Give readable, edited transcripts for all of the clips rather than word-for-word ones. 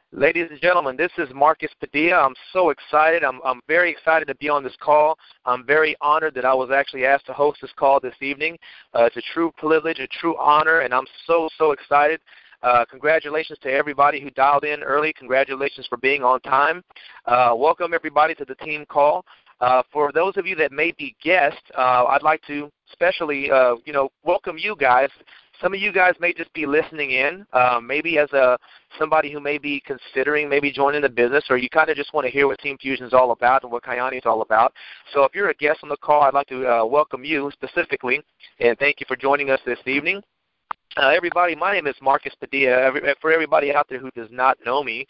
Ladies and gentlemen, this is Marcus Padilla. I'm so excited. I'm very excited to be on this call. I'm very honored that I was actually asked to host this call this evening. It's a true privilege, a true honor, and I'm so excited. Congratulations to everybody who dialed in early. Congratulations for being on time. Welcome, everybody, to the team call. For those of you that may be guests, I'd like to especially, welcome you guys. Some of you guys may just be listening in, maybe as somebody who may be considering maybe joining the business, or you kind of just want to hear what Team Fusion is all about and what Kyani is all about. So if you're a guest on the call, I'd like to welcome you specifically, and thank you for joining us this evening. Everybody, my name is Marcus Padilla. For everybody out there who does not know me,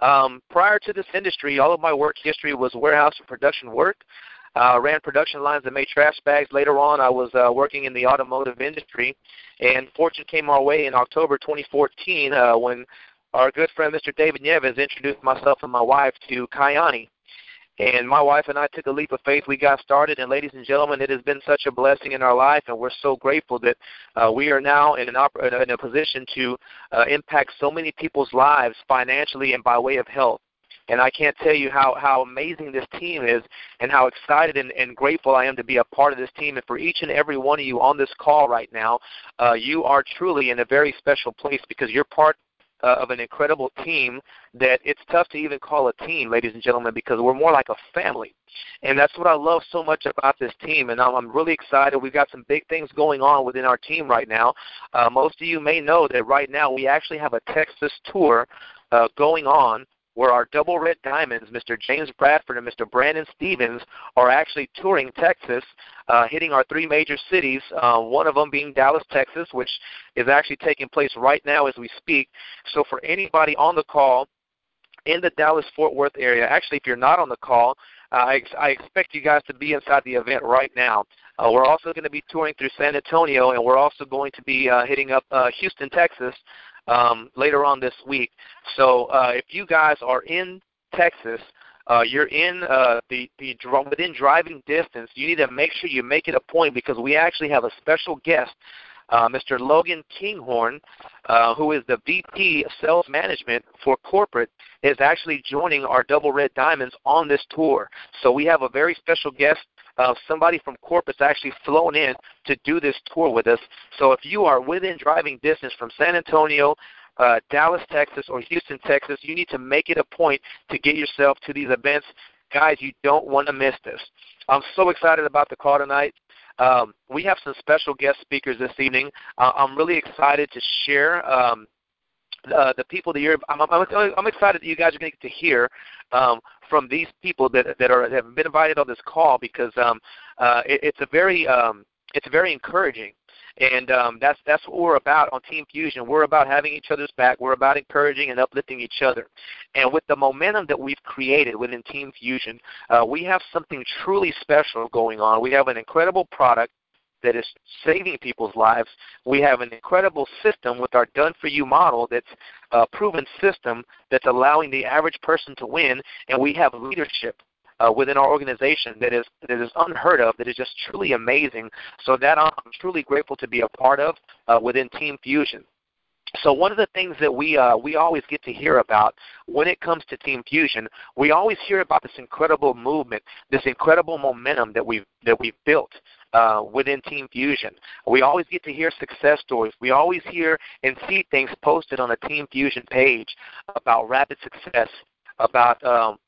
prior to this industry, all of my work history was warehouse and production work. Ran production lines that made trash bags. Later on, I was working in the automotive industry, and fortune came our way in October 2014 when our good friend Mr. David Nieves introduced myself and my wife to Kyani. And my wife and I took a leap of faith. We got started, and ladies and gentlemen, it has been such a blessing in our life, and we're so grateful that we are now in a position to impact so many people's lives financially and by way of health. And I can't tell you how amazing this team is and how excited and grateful I am to be a part of this team. And for each and every one of you on this call right now, you are truly in a very special place because you're part of an incredible team that it's tough to even call a team, ladies and gentlemen, because we're more like a family. And that's what I love so much about this team, and I'm really excited. We've got some big things going on within our team right now. Most of you may know that right now we actually have a Texas tour going on where our Double Red Diamonds, Mr. James Bradford and Mr. Brandon Stevens, are actually touring Texas, hitting our three major cities, one of them being Dallas, Texas, which is actually taking place right now as we speak. So for anybody on the call in the Dallas-Fort Worth area, actually if you're not on the call, I expect you guys to be inside the event right now. We're also going to be touring through San Antonio, and we're also going to be hitting up Houston, Texas, later on this week. So if you guys are in Texas, you're in within driving distance, you need to make sure you make it a point because we actually have a special guest, Mr. Logan Kinghorn, who is the VP of Sales Management for corporate, is actually joining our Double Red Diamonds on this tour. So we have a very special guest. Somebody from corporate's actually flown in to do this tour with us. So if you are within driving distance from San Antonio, Dallas, Texas, or Houston, Texas, you need to make it a point to get yourself to these events. Guys, you don't want to miss this. I'm so excited about the call tonight. We have some special guest speakers this evening. I'm really excited to share the people that I'm excited that you guys are going to get to hear from these people that have been invited on this call because it's very encouraging. And that's what we're about on Team Fusion. We're about having each other's back. We're about encouraging and uplifting each other. And with the momentum that we've created within Team Fusion, we have something truly special going on. We have an incredible product that is saving people's lives. We have an incredible system with our done-for-you model that's a proven system that's allowing the average person to win, and we have leadership within our organization that is unheard of, that is just truly amazing. So that I'm truly grateful to be a part of within Team Fusion. So one of the things that we always get to hear about when it comes to Team Fusion, we always hear about this incredible movement, this incredible momentum that we've built within Team Fusion. We always get to hear success stories. We always hear and see things posted on a Team Fusion page about rapid success, about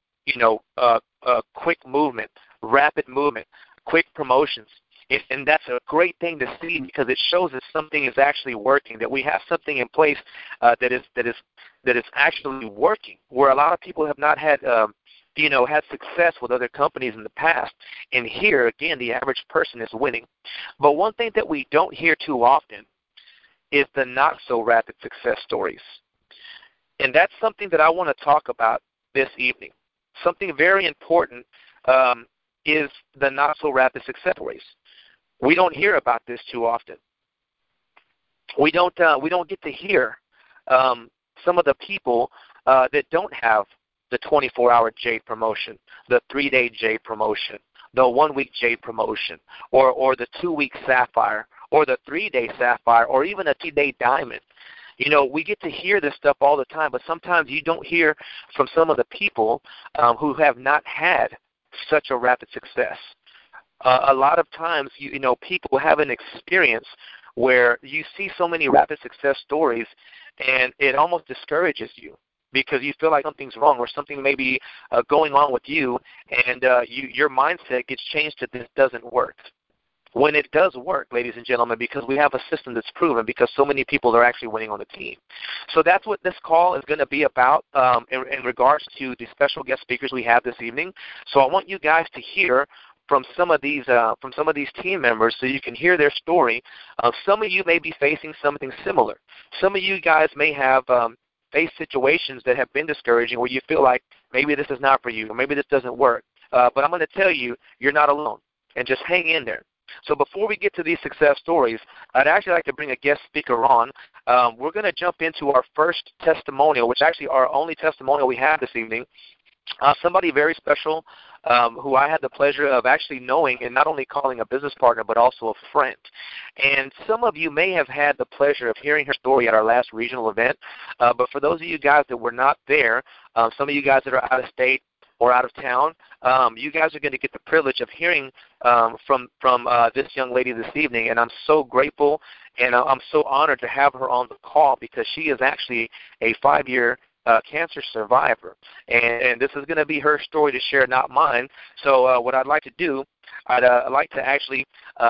quick movement, rapid movement, quick promotions. And that's a great thing to see because it shows that something is actually working, that we have something in place that is actually working, where a lot of people have not had had success with other companies in the past. And here, again, the average person is winning. But one thing that we don't hear too often is the not-so-rapid success stories. And that's something that I want to talk about this evening. Something very important is the not-so-rapid success stories. We don't hear about this too often. We don't get to hear some of the people that don't have the 24-hour Jade promotion, the 3-day Jade promotion, the 1-week Jade promotion, or the 2-week Sapphire, or the 3-day Sapphire, or even a 2-day Diamond. We get to hear this stuff all the time, but sometimes you don't hear from some of the people who have not had such a rapid success. A lot of times, people have an experience where you see so many rapid success stories, and it almost discourages you because you feel like something's wrong or something may be going on with you, and your mindset gets changed to this doesn't work. When it does work, ladies and gentlemen, because we have a system that's proven, because so many people are actually winning on the team. So that's what this call is going to be about in regards to the special guest speakers we have this evening. So I want you guys to hear from some of these team members, so you can hear their story. Some of you may be facing something similar. Some of you guys may have faced situations that have been discouraging, where you feel like maybe this is not for you, or maybe this doesn't work. But I'm going to tell you, you're not alone, and just hang in there. So before we get to these success stories, I'd actually like to bring a guest speaker on. We're going to jump into our first testimonial, which actually our only testimonial we have this evening. Somebody very special who I had the pleasure of actually knowing, and not only calling a business partner, but also a friend. And some of you may have had the pleasure of hearing her story at our last regional event. But for those of you guys that were not there, some of you guys that are out of state or out of town, you guys are going to get the privilege of hearing from this young lady this evening, and I'm so grateful and I'm so honored to have her on the call, because she is actually a 5-year cancer survivor, and this is going to be her story to share, not mine. So what I'd like to do, I'd like to actually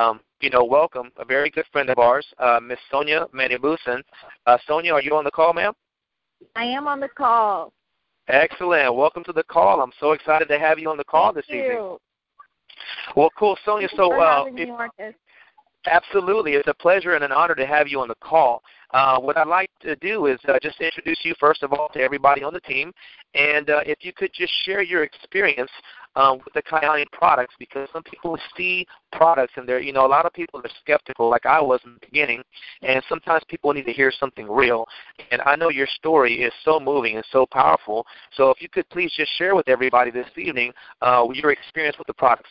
welcome a very good friend of ours, Miss Sonia Manibusan. Sonia, are you on the call, ma'am? I am on the call. Excellent. Welcome to the call. I'm so excited to have you on the call this evening. Well, cool, Sonia. Thank you for having me, Marcus. Absolutely. It's a pleasure and an honor to have you on the call. What I'd like to do is just introduce you, first of all, to everybody on the team. And if you could just share your experience with the Kyani products, because some people see products and they're, a lot of people are skeptical, like I was in the beginning, and sometimes people need to hear something real. And I know your story is so moving and so powerful. So if you could please just share with everybody this evening your experience with the products.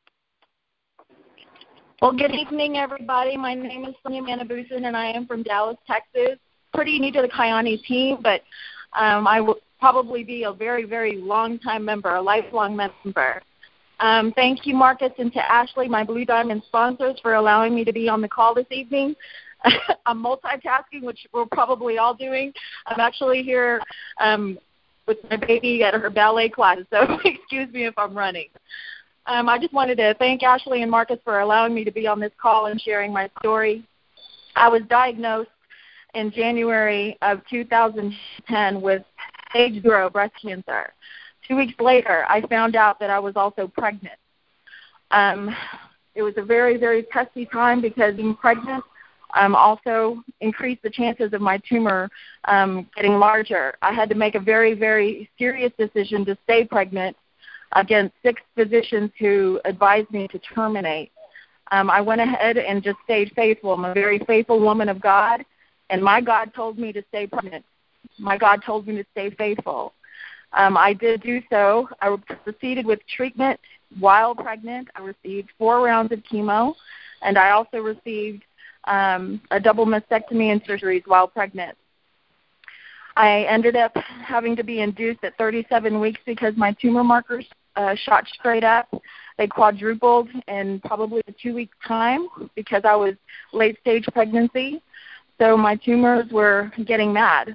Well, good evening, everybody. My name is Sonia Manibusan, and I am from Dallas, Texas. Pretty new to the Kyani team, but I will probably be a very, very long-time member, a lifelong member. Thank you, Marcus, and to Ashley, my Blue Diamond sponsors, for allowing me to be on the call this evening. I'm multitasking, which we're probably all doing. I'm actually here with my baby at her ballet classes, so excuse me if I'm running. I just wanted to thank Ashley and Marcus for allowing me to be on this call and sharing my story. I was diagnosed in January of 2010 with stage 0 breast cancer. 2 weeks later, I found out that I was also pregnant. It was a very, very testy time, because being pregnant also increased the chances of my tumor getting larger. I had to make a very, very serious decision to stay pregnant against 6 physicians who advised me to terminate. I went ahead and just stayed faithful. I'm a very faithful woman of God, and my God told me to stay pregnant. My God told me to stay faithful. I did do so. I proceeded with treatment while pregnant. I received 4 rounds of chemo, and I also received a double mastectomy and surgeries while pregnant. I ended up having to be induced at 37 weeks because my tumor markers shot straight up. They quadrupled in probably a 2-week time because I was late-stage pregnancy. So my tumors were getting mad.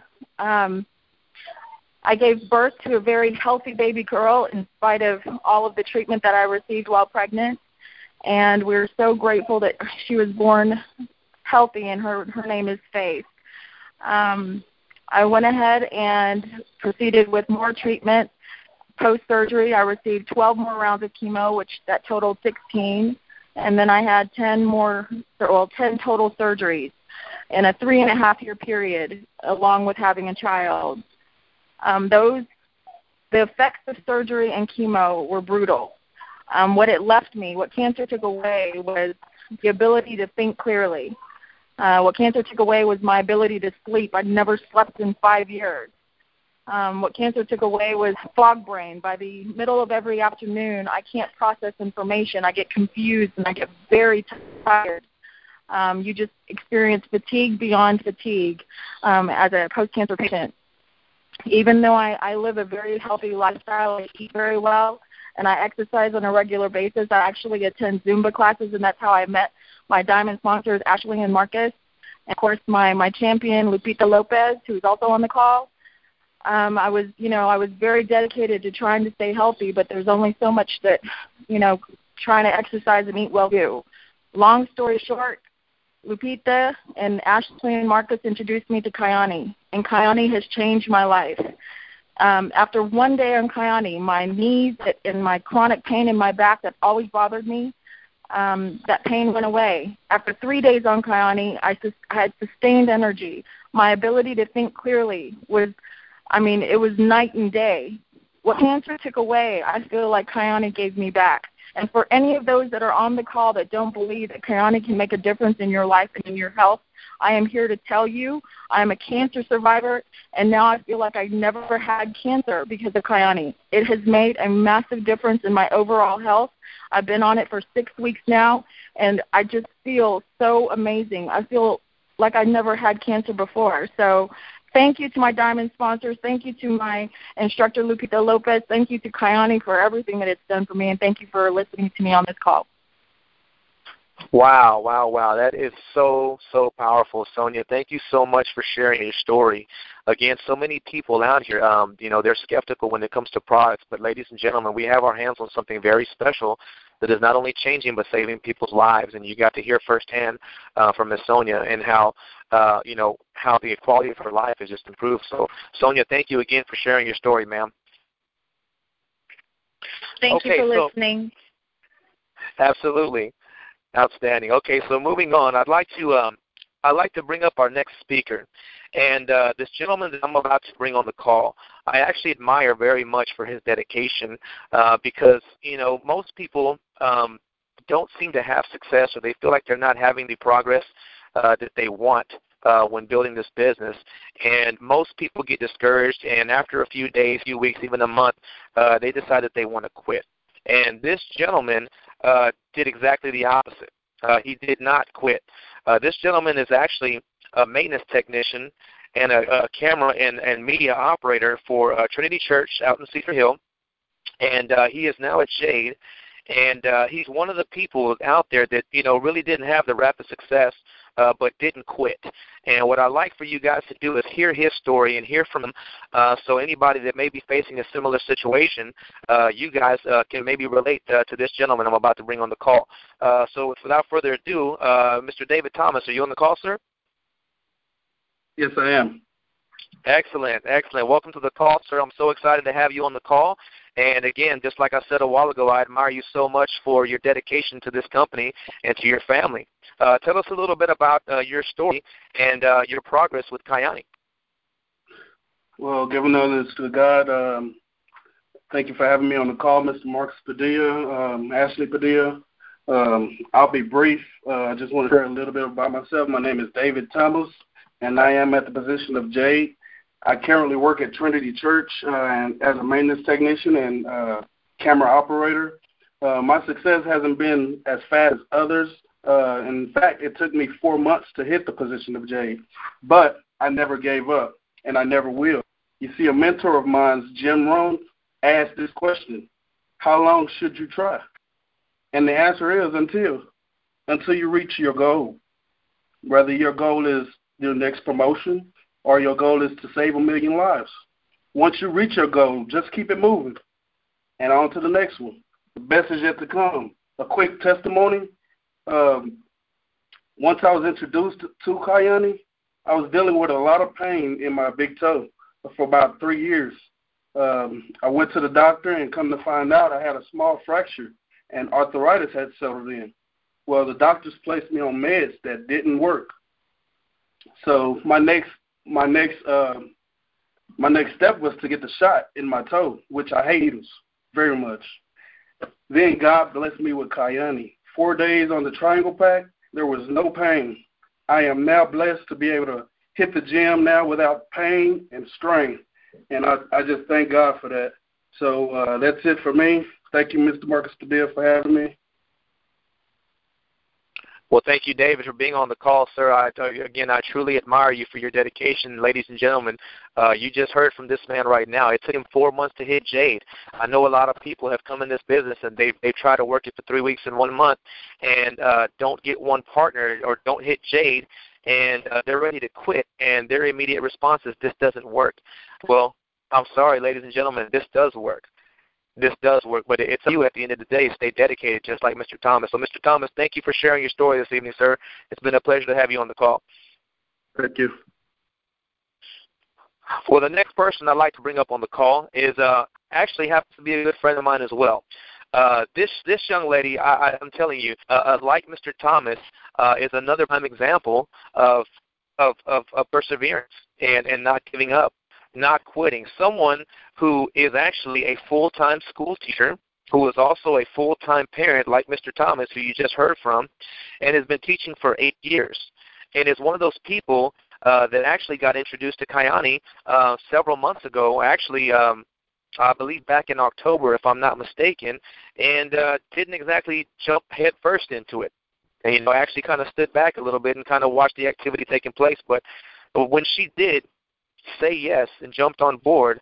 I gave birth to a very healthy baby girl in spite of all of the treatment that I received while pregnant. And we're so grateful that she was born healthy, and her name is Faith. I went ahead and proceeded with more treatment. Post-surgery, I received 12 more rounds of chemo, which that totaled 16. And then I had 10 total surgeries in a 3.5-year period, along with having a child. The effects of surgery and chemo were brutal. What it left me, what cancer took away, was the ability to think clearly. What cancer took away was my ability to sleep. I'd never slept in 5 years. What cancer took away was fog brain. By the middle of every afternoon, I can't process information. I get confused and I get very tired. You just experience fatigue beyond fatigue as a post-cancer patient. Even though I live a very healthy lifestyle, I eat very well, and I exercise on a regular basis, I actually attend Zumba classes, and that's how I met my diamond sponsors, Ashley and Marcus. And, of course, my champion, Lupita Lopez, who's also on the call. I was very dedicated to trying to stay healthy, but there's only so much that, trying to exercise and eat well do. Long story short, Lupita and Ashley and Marcus introduced me to Kyani, and Kyani has changed my life. After one day on Kyani, my knees and my chronic pain in my back that always bothered me, that pain went away. After 3 days on Kyani, I had sustained energy. My ability to think clearly it was night and day. What cancer took away, I feel like Kyani gave me back. And for any of those that are on the call that don't believe that Kyani can make a difference in your life and in your health, I am here to tell you I am a cancer survivor, and now I feel like I never had cancer because of Kyani. It has made a massive difference in my overall health. I've been on it for 6 weeks now, and I just feel so amazing. I feel like I never had cancer before. So thank you to my diamond sponsors. Thank you to my instructor, Lupita Lopez. Thank you to Kyani for everything that it's done for me, and thank you for listening to me on this call. Wow. That is so powerful, Sonia. Thank you so much for sharing your story. Again, so many people out here, they're skeptical when it comes to products, but ladies and gentlemen, we have our hands on something very special that is not only changing but saving people's lives. And you got to hear firsthand from Ms. Sonia and how the quality of her life has just improved. So, Sonia, thank you again for sharing your story, ma'am. Thank you for listening. Absolutely. Outstanding. Okay, so moving on, I'd like to bring up our next speaker. And this gentleman that I'm about to bring on the call, I actually admire very much for his dedication because, most people don't seem to have success, or they feel like they're not having the progress that they want when building this business. And most people get discouraged, and after a few days, few weeks, even a month, they decide that they want to quit. And this gentleman did exactly the opposite. He did not quit. This gentleman is actually a maintenance technician and a camera and media operator for Trinity Church out in Cedar Hill, and he is now at Jade. And he's one of the people out there that, really didn't have the rapid success but didn't quit. And what I'd like for you guys to do is hear his story and hear from him, so anybody that may be facing a similar situation, you guys can maybe relate to this gentleman I'm about to bring on the call. So without further ado, Mr. David Thomas, are you on the call, sir? Yes, I am. Excellent. Welcome to the call, sir. I'm so excited to have you on the call. And again, just like I said a while ago, I admire you so much for your dedication to this company and to your family. Tell us a little bit about your story and your progress with Kyani. Well, giving all this to God, thank you for having me on the call, Mr. Marcus Padilla, Ashley Padilla. I'll be brief. I just want to share a little bit about myself. My name is David Thomas, and I am at the position of Jade. I currently work at Trinity Church as a maintenance technician and camera operator. My success hasn't been as fast as others. In fact, it took me 4 months to hit the position of Jade. But I never gave up, and I never will. You see, a mentor of mine, Jim Rohn, asked this question: how long should you try? And the answer is until you reach your goal. Whether your goal is your next promotion, or your goal is to save 1 million lives. Once you reach your goal, just keep it moving. And on to the next one. The best is yet to come. A quick testimony. Once I was introduced to Kyani, I was dealing with a lot of pain in my big toe for about 3 years. I went to the doctor, and come to find out I had a small fracture, and arthritis had settled in. Well, the doctors placed me on meds that didn't work. So my next step was to get the shot in my toe, which I hate needles very much. Then God blessed me with Kyani. 4 days on the Triangle Pack, there was no pain. I am now blessed to be able to hit the gym now without pain and strain, and I just thank God for that. So that's it for me. Thank you, Mr. Marcus Padilla, for having me. Well, thank you, David, for being on the call, sir. I truly admire you for your dedication. Ladies and gentlemen, you just heard from this man right now. It took him 4 months to hit Jade. I know a lot of people have come in this business, and they've tried to work it for 3 weeks and 1 month and don't get one partner or don't hit Jade, and they're ready to quit, and their immediate response is, this doesn't work. Well, I'm sorry, ladies and gentlemen, this does work. This does work, but it's you at the end of the day. Stay dedicated, just like Mr. Thomas. So, Mr. Thomas, thank you for sharing your story this evening, sir. It's been a pleasure to have you on the call. Thank you. Well, the next person I'd like to bring up on the call is actually happens to be a good friend of mine as well. This young lady, I'm telling you, like Mr. Thomas, is another prime example of perseverance and not giving up, not quitting. Someone who is actually a full-time school teacher, who is also a full-time parent like Mr. Thomas, who you just heard from, and has been teaching for 8 years, and is one of those people that actually got introduced to Kayani several months ago, actually I believe back in October, if I'm not mistaken, and didn't exactly jump head first into it. And, actually kind of stood back a little bit and kind of watched the activity taking place. But when she did say yes and jumped on board,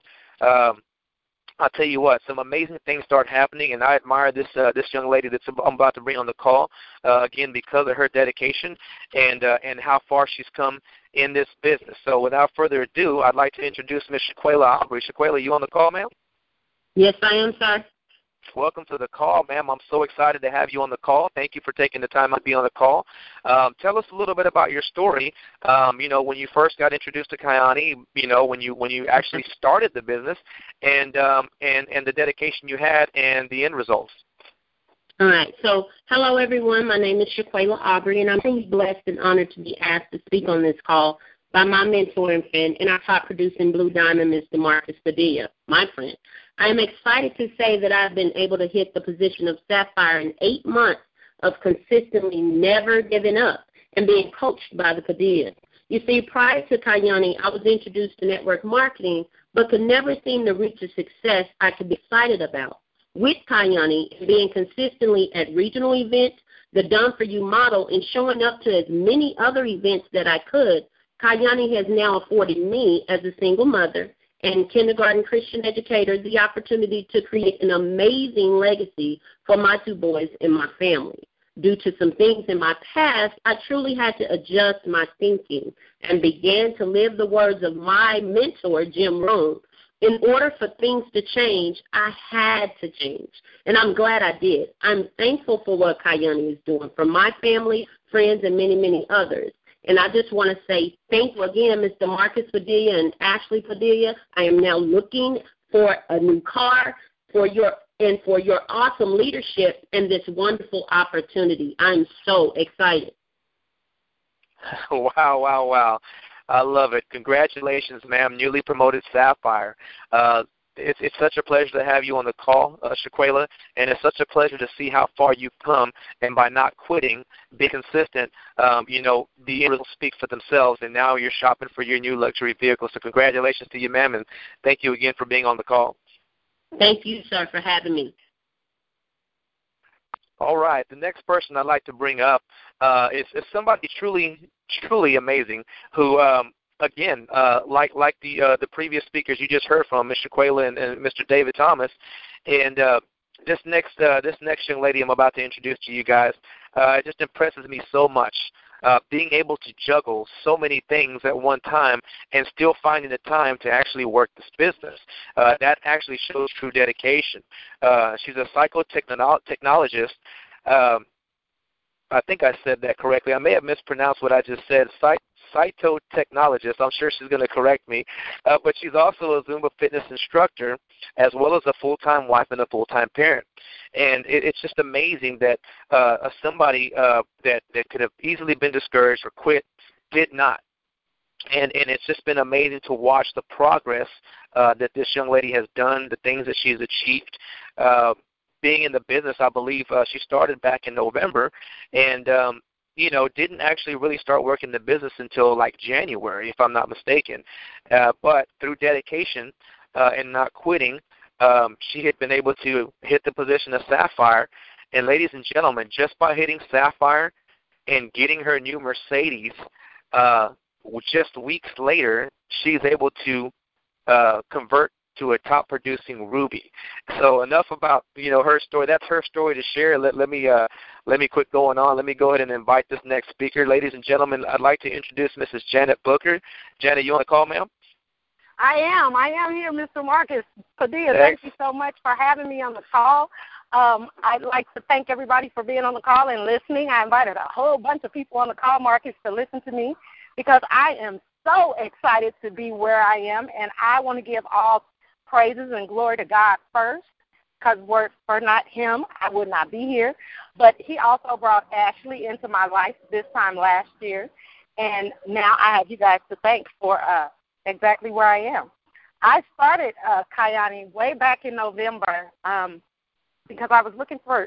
I'll tell you what, some amazing things start happening, and I admire this young lady I'm about to bring on the call, again, because of her dedication and how far she's come in this business. So without further ado, I'd like to introduce Ms. Shaquela Aubrey. Shaquela, you on the call, ma'am? Yes, I am, sir. Welcome to the call, ma'am. I'm so excited to have you on the call. Thank you for taking the time to be on the call. Tell us a little bit about your story. When you first got introduced to Kayani, when you actually started the business, and the dedication you had and the end results. All right. So, hello, everyone. My name is Shaquela Aubrey, and I'm really blessed and honored to be asked to speak on this call by my mentor and friend and our top producing Blue Diamond, Mr. Marcus Padilla, my friend. I am excited to say that I've been able to hit the position of Sapphire in 8 months of consistently never giving up and being coached by the Padillas. You see, prior to Kayani, I was introduced to network marketing, but could never seem to reach a success I could be excited about. With Kayani, being consistently at regional events, the Done For You model, and showing up to as many other events that I could, Kayani has now afforded me, as a single mother and kindergarten Christian educator, the opportunity to create an amazing legacy for my 2 boys and my family. Due to some things in my past, I truly had to adjust my thinking and began to live the words of my mentor, Jim Rohn. In order for things to change, I had to change, and I'm glad I did. I'm thankful for what Kayani is doing for my family, friends, and many, many others. And I just want to say thank you again, Mr. Marcus Padilla and Ashley Padilla. I am now looking for a new car for your awesome leadership and this wonderful opportunity. I'm so excited. Wow. I love it. Congratulations, ma'am, newly promoted Sapphire. It's such a pleasure to have you on the call, Shaquela, and it's such a pleasure to see how far you've come. And by not quitting, be consistent, the end results speak for themselves, and now you're shopping for your new luxury vehicle. So congratulations to you, ma'am, and thank you again for being on the call. Thank you, sir, for having me. All right. The next person I'd like to bring up is somebody truly amazing who, again, like the previous speakers you just heard from, Ms. Shaquela and Mr. David Thomas, and this next young lady I'm about to introduce to you guys, it just impresses me so much. Being able to juggle so many things at one time and still finding the time to actually work this business. That actually shows true dedication. She's a psychotechnologist. I think I said that correctly. I may have mispronounced what I just said. Cytotechnologist. I'm sure she's going to correct me. But she's also a Zumba fitness instructor as well as a full-time wife and a full-time parent. And it's just amazing that somebody that could have easily been discouraged or quit did not. And it's just been amazing to watch the progress that this young lady has done, the things that she's achieved. Being in the business, I believe she started back in November, and didn't actually really start working the business until like January, if I'm not mistaken. But through dedication and not quitting, she had been able to hit the position of Sapphire. And ladies and gentlemen, just by hitting Sapphire, and getting her new Mercedes, just weeks later, she's able to convert to a top-producing Ruby. So enough about her story. That's her story to share. Let me quit going on. Let me go ahead and invite this next speaker. Ladies and gentlemen, I'd like to introduce Mrs. Janet Booker. Janet, you on the call, ma'am? I am here, Mr. Marcus Padilla. Thank you so much for having me on the call. I'd like to thank everybody for being on the call and listening. I invited a whole bunch of people on the call, Marcus, to listen to me because I am so excited to be where I am, and I want to give all praises and glory to God first, because were not him, I would not be here. But he also brought Ashley into my life this time last year, and now I have you guys to thank for exactly where I am. I started Kyani way back in November because I was looking for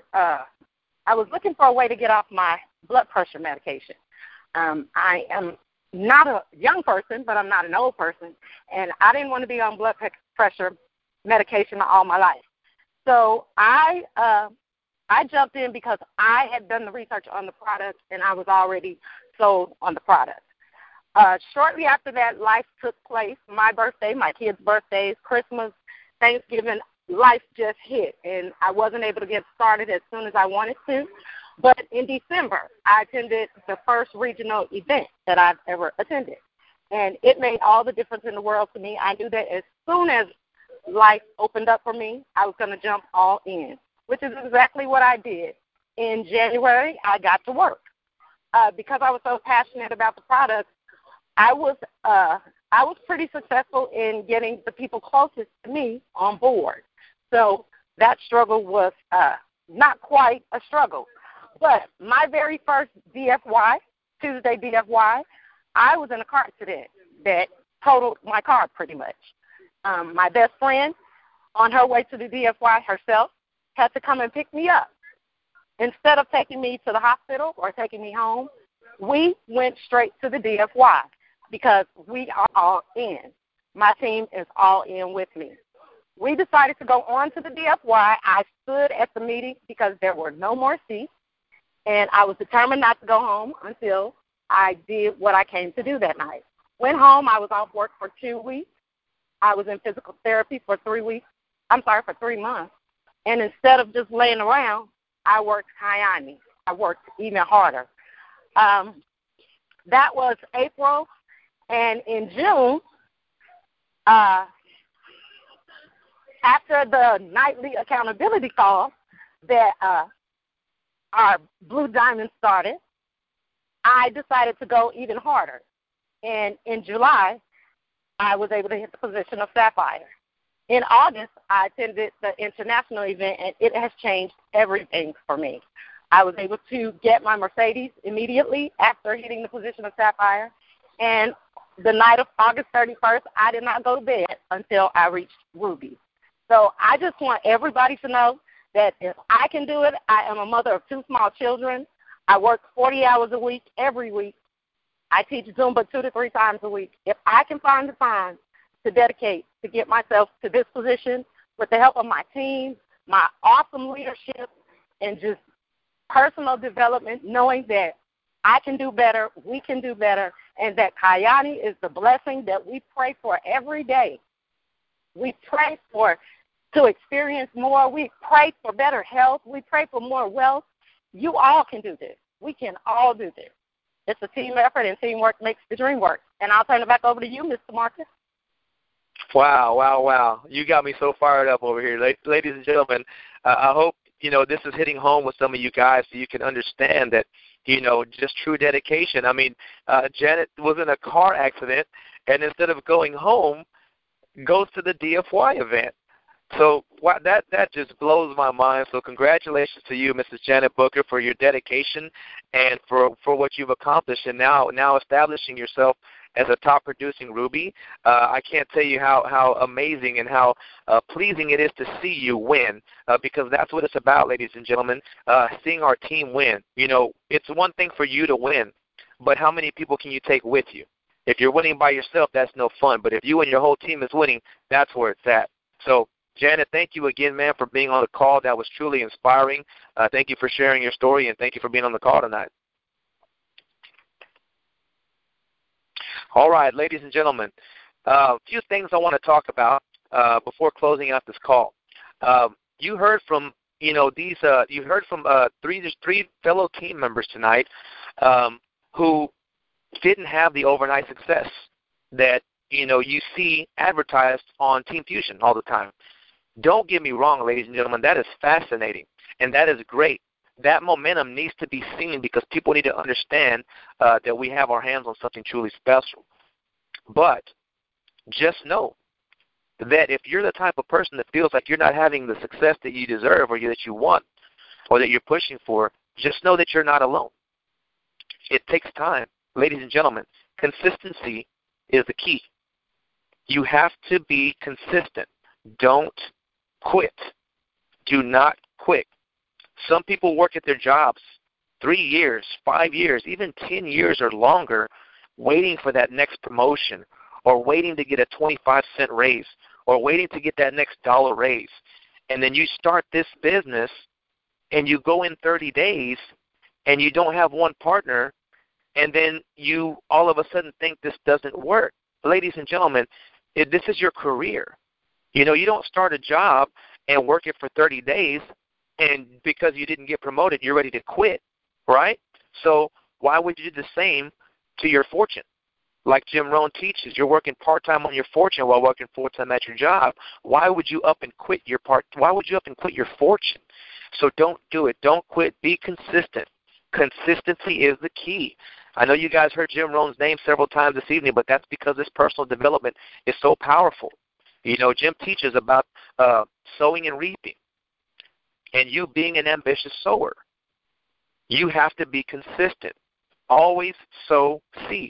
a way to get off my blood pressure medication. I am not a young person, but I'm not an old person, and I didn't want to be on blood pressure medication all my life. So I jumped in because I had done the research on the product, and I was already sold on the product. Shortly after that, life took place. My birthday, my kids' birthdays, Christmas, Thanksgiving, life just hit, and I wasn't able to get started as soon as I wanted to. But in December, I attended the first regional event that I've ever attended, and it made all the difference in the world to me. I knew that as soon as life opened up for me, I was going to jump all in, which is exactly what I did. In January, I got to work. Because I was so passionate about the product, I was pretty successful in getting the people closest to me on board. So that struggle was not quite a struggle. But my very first DFY, Tuesday DFY, I was in a car accident that totaled my car pretty much. My best friend, on her way to the DFY herself, had to come and pick me up. Instead of taking me to the hospital or taking me home, we went straight to the DFY because we are all in. My team is all in with me. We decided to go on to the DFY. I stood at the meeting because there were no more seats, and I was determined not to go home until I did what I came to do that night. Went home. I was off work for 2 weeks. I was in physical therapy for 3 months. And instead of just laying around, I worked Kyani. I worked even harder. That was April. And in June, after the nightly accountability call that our Blue Diamond started, I decided to go even harder. And in July, I was able to hit the position of Sapphire. In August, I attended the international event, and it has changed everything for me. I was able to get my Mercedes immediately after hitting the position of Sapphire, and the night of August 31st, I did not go to bed until I reached Ruby. So I just want everybody to know that if I can do it, I am a mother of 2 small children. I work 40 hours a week, every week. I teach Zumba 2 to 3 times a week. If I can find the time to dedicate to get myself to this position with the help of my team, my awesome leadership, and just personal development, knowing that I can do better, we can do better, and that Kyani is the blessing that we pray for every day. We pray to experience more. We pray for better health. We pray for more wealth. You all can do this. We can all do this. It's a team effort, and teamwork makes the dream work. And I'll turn it back over to you, Mr. Marcus. Wow. You got me so fired up over here. Ladies and gentlemen, I hope, this is hitting home with some of you guys so you can understand that, just true dedication. I mean, Janet was in a car accident, and instead of going home, goes to the DFY event. So that just blows my mind. So congratulations to you, Mrs. Janet Booker, for your dedication and for what you've accomplished, and now establishing yourself as a top producing Ruby. I can't tell you how amazing and how pleasing it is to see you win, because that's what it's about, ladies and gentlemen, seeing our team win. It's one thing for you to win, but how many people can you take with you? If you're winning by yourself, that's no fun. But if you and your whole team is winning, that's where it's at. So, Janet, thank you again, man, for being on the call. That was truly inspiring. Thank you for sharing your story, and thank you for being on the call tonight. All right, ladies and gentlemen, a few things I want to talk about before closing out this call. You heard from three fellow team members tonight who didn't have the overnight success that you see advertised on Team Fusion all the time. Don't get me wrong, ladies and gentlemen, that is fascinating and that is great. That momentum needs to be seen because people need to understand that we have our hands on something truly special. But just know that if you're the type of person that feels like you're not having the success that you deserve or that you want or that you're pushing for, just know that you're not alone. It takes time. Ladies and gentlemen, consistency is the key. You have to be consistent. Don't quit. Do not quit. Some people work at their jobs 3 years, 5 years, even 10 years or longer, waiting for that next promotion or waiting to get a 25-cent raise or waiting to get that next dollar raise. And then you start this business and you go in 30 days and you don't have one partner, and then you all of a sudden think this doesn't work. Ladies and gentlemen, this is your career. You don't start a job and work it for 30 days, and because you didn't get promoted, you're ready to quit, right? So why would you do the same to your fortune? Like Jim Rohn teaches, you're working part-time on your fortune while working full-time at your job. Why would you up and quit your fortune? So don't do it. Don't quit. Be consistent. Consistency is the key. I know you guys heard Jim Rohn's name several times this evening, but that's because this personal development is so powerful. Jim teaches about sowing and reaping, and you being an ambitious sower. You have to be consistent. Always sow seed.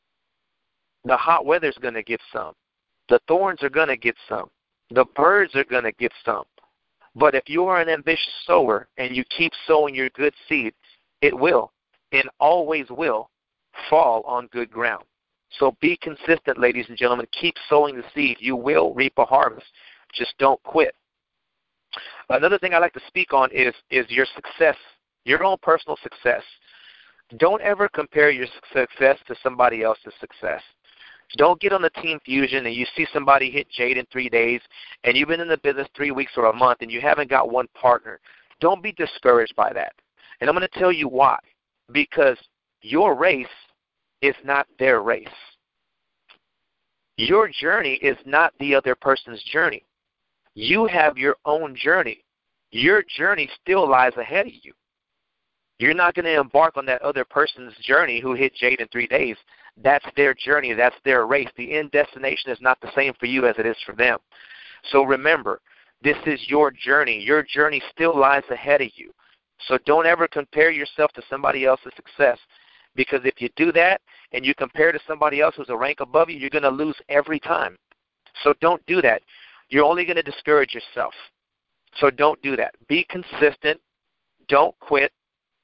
The hot weather's going to get some. The thorns are going to get some. The birds are going to get some. But if you are an ambitious sower and you keep sowing your good seed, it will and always will fall on good ground. So be consistent, ladies and gentlemen. Keep sowing the seed. You will reap a harvest. Just don't quit. Another thing I like to speak on is your success, your own personal success. Don't ever compare your success to somebody else's success. Don't get on the Team Fusion and you see somebody hit Jade in 3 days and you've been in the business 3 weeks or a month and you haven't got one partner. Don't be discouraged by that. And I'm going to tell you why. Because your race is not their race. Your journey is not the other person's journey. You have your own journey. Your journey still lies ahead of you. You're not going to embark on that other person's journey who hit Jade in 3 days. That's their journey. That's their race. The end destination is not the same for you as it is for them. So remember, this is your journey. Your journey still lies ahead of you. So don't ever compare yourself to somebody else's success, because if you do that and you compare to somebody else who's a rank above you, you're going to lose every time. So don't do that. You're only going to discourage yourself. So don't do that. Be consistent. Don't quit.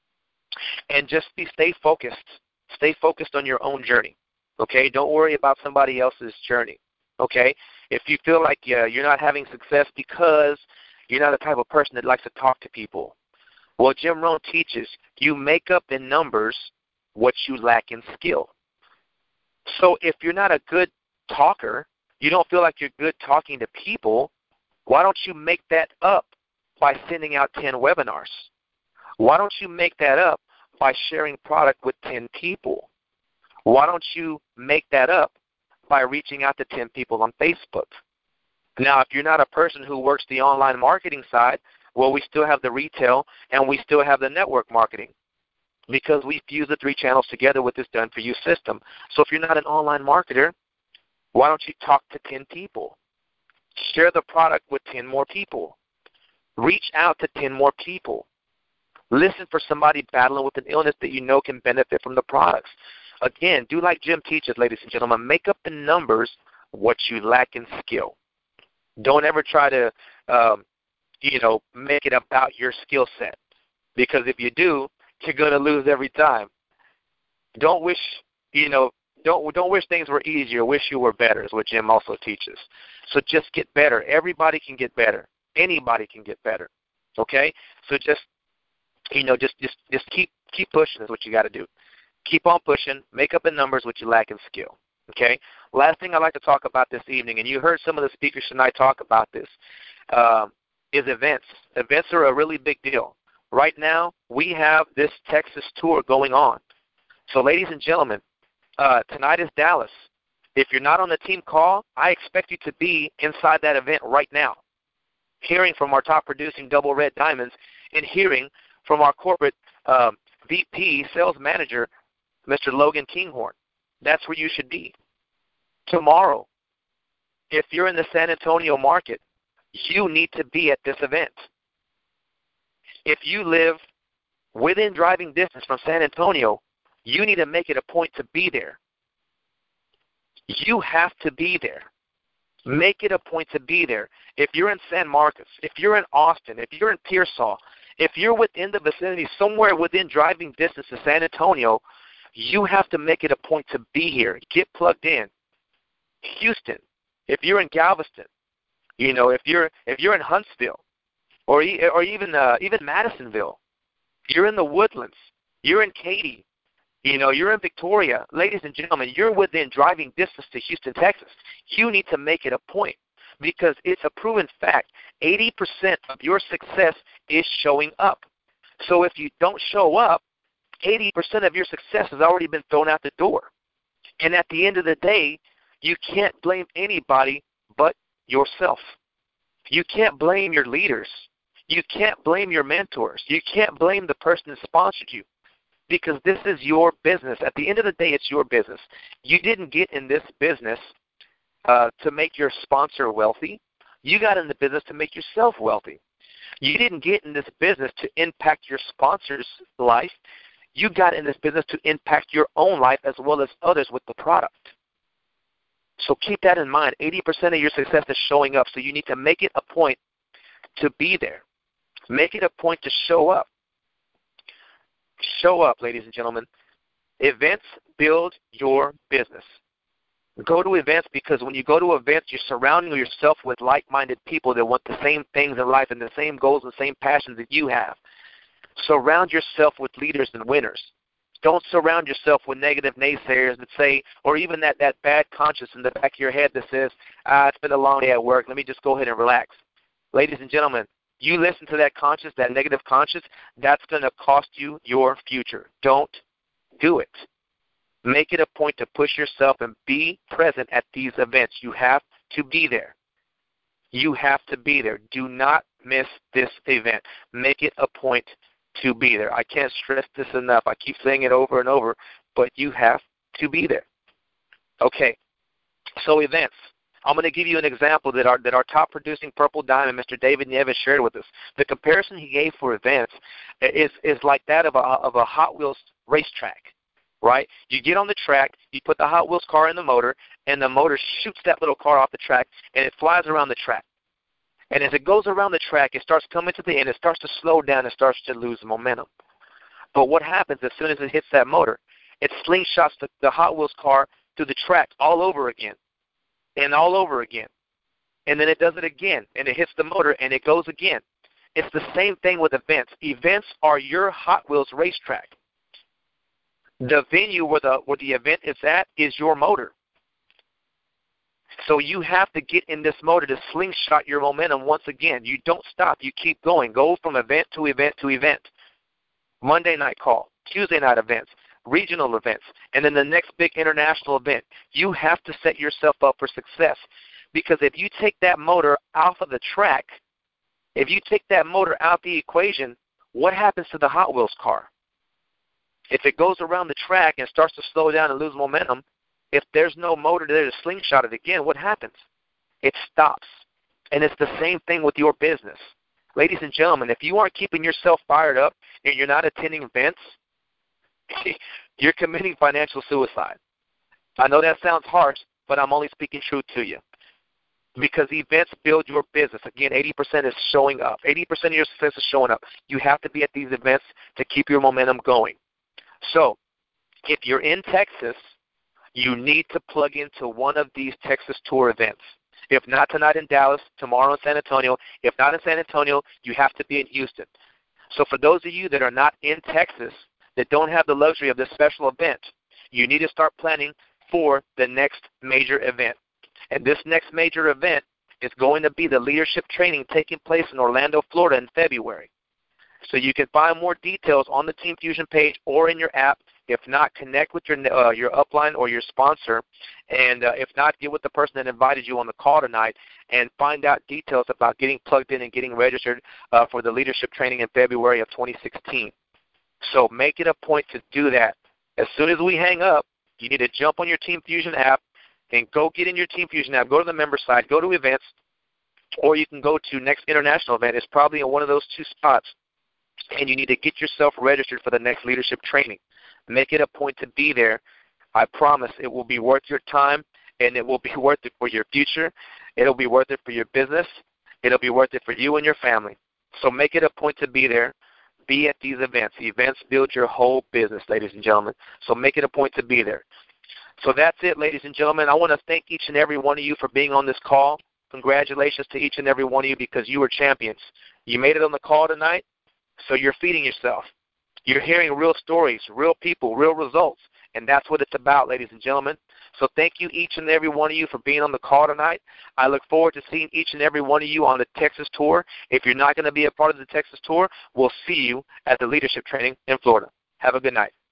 And just stay focused. Stay focused on your own journey. Okay? Don't worry about somebody else's journey. Okay? If you feel like you're not having success because you're not the type of person that likes to talk to people, well, Jim Rohn teaches you make up in numbers what you lack in skill. So if you're not a good talker, you don't feel like you're good talking to people, why don't you make that up by sending out 10 webinars? Why don't you make that up by sharing product with 10 people? Why don't you make that up by reaching out to 10 people on Facebook? Now, if you're not a person who works the online marketing side, well, we still have the retail and we still have the network marketing because we fuse the 3 channels together with this done-for-you system. So if you're not an online marketer, why don't you talk to 10 people? Share the product with 10 more people. Reach out to 10 more people. Listen for somebody battling with an illness that you know can benefit from the products. Again, do like Jim teaches, ladies and gentlemen. Make up the numbers what you lack in skill. Don't ever try to, make it about your skill set, because if you do, you're going to lose every time. Don't wish, don't wish things were easier. Wish you were better is what Jim also teaches. So just get better. Everybody can get better. Anybody can get better. Okay? So just keep pushing is what you got to do. Keep on pushing. Make up in numbers what you lack in skill. Okay? Last thing I'd like to talk about this evening, and you heard some of the speakers tonight talk about this, is events. Events are a really big deal. Right now, we have this Texas tour going on. So, ladies and gentlemen, tonight is Dallas. If you're not on the team call, I expect you to be inside that event right now, hearing from our top producing Double Red Diamonds and hearing from our corporate VP sales manager, Mr. Logan Kinghorn. That's where you should be. Tomorrow, if you're in the San Antonio market, you need to be at this event. If you live within driving distance from San Antonio, you need to make it a point to be there. You have to be there. Make it a point to be there. If you're in San Marcos, if you're in Austin, if you're in Pearsall, if you're within the vicinity, somewhere within driving distance to San Antonio, you have to make it a point to be here. Get plugged in. Houston, if you're in Galveston, if you're in Huntsville, or even Madisonville, you're in the Woodlands, you're in Katy, you're in Victoria. Ladies and gentlemen, you're within driving distance to Houston, Texas. You need to make it a point because it's a proven fact. 80% of your success is showing up. So if you don't show up, 80% of your success has already been thrown out the door. And at the end of the day, you can't blame anybody but yourself. You can't blame your leaders. You can't blame your mentors. You can't blame the person that sponsored you because this is your business. At the end of the day, it's your business. You didn't get in this business to make your sponsor wealthy. You got in the business to make yourself wealthy. You didn't get in this business to impact your sponsor's life. You got in this business to impact your own life as well as others with the product. So keep that in mind. 80% of your success is showing up, so you need to make it a point to be there. Make it a point to show up. Show up, ladies and gentlemen. Events build your business. Go to events because when you go to events, you're surrounding yourself with like-minded people that want the same things in life and the same goals and the same passions that you have. Surround yourself with leaders and winners. Don't surround yourself with negative naysayers that say, or even that bad conscience in the back of your head that says, it's been a long day at work, let me just go ahead and relax. Ladies and gentlemen, you listen to that conscience, that negative conscience, that's going to cost you your future. Don't do it. Make it a point to push yourself and be present at these events. You have to be there. You have to be there. Do not miss this event. Make it a point to be there. I can't stress this enough. I keep saying it over and over, but you have to be there. Okay, so events. I'm going to give you an example that our top producing Purple Diamond, Mr. David Nieves, shared with us. The comparison he gave for events is like that of a Hot Wheels racetrack, right? You get on the track, you put the Hot Wheels car in the motor, and the motor shoots that little car off the track, and it flies around the track. And as it goes around the track, it starts coming to the end. It starts to slow down. It starts to lose momentum. But what happens as soon as it hits that motor? It slingshots the Hot Wheels car through the track all over again and all over again. And then it does it again, and it hits the motor, and it goes again. It's the same thing with events. Events are your Hot Wheels racetrack. The venue where the event is at is your motor. So you have to get in this motor to slingshot your momentum once again. You don't stop. You keep going. Go from event to event to event. Monday night call, Tuesday night events, regional events, and then the next big international event. You have to set yourself up for success because if you take that motor off of the track, if you take that motor out the equation, what happens to the Hot Wheels car? If it goes around the track and starts to slow down and lose momentum, if there's no motor there to slingshot it again, what happens? It stops. And it's the same thing with your business. Ladies and gentlemen, if you aren't keeping yourself fired up and you're not attending events, you're committing financial suicide. I know that sounds harsh, but I'm only speaking truth to you. Because events build your business. Again, 80% is showing up. 80% of your success is showing up. You have to be at these events to keep your momentum going. So, if you're in Texas, you need to plug into one of these Texas tour events. If not tonight in Dallas, tomorrow in San Antonio. If not in San Antonio, you have to be in Houston. So for those of you that are not in Texas, that don't have the luxury of this special event, you need to start planning for the next major event. And this next major event is going to be the leadership training taking place in Orlando, Florida in February. So you can find more details on the Team Fusion page or in your app. If not, connect with your upline or your sponsor. And if not, get with the person that invited you on the call tonight and find out details about getting plugged in and getting registered for the leadership training in February of 2016. So make it a point to do that. As soon as we hang up, you need to jump on your Team Fusion app and go get in your Team Fusion app. Go to the member site. Go to events. Or you can go to next international event. It's probably in one of those two spots. And you need to get yourself registered for the next leadership training. Make it a point to be there. I promise it will be worth your time, and it will be worth it for your future. It'll be worth it for your business. It'll be worth it for you and your family. So make it a point to be there. Be at these events. Events build your whole business, ladies and gentlemen. So make it a point to be there. So that's it, ladies and gentlemen. I want to thank each and every one of you for being on this call. Congratulations to each and every one of you because you were champions. You made it on the call tonight. So you're feeding yourself. You're hearing real stories, real people, real results, and that's what it's about, ladies and gentlemen. So thank you, each and every one of you, for being on the call tonight. I look forward to seeing each and every one of you on the Texas tour. If you're not going to be a part of the Texas tour, we'll see you at the leadership training in Florida. Have a good night.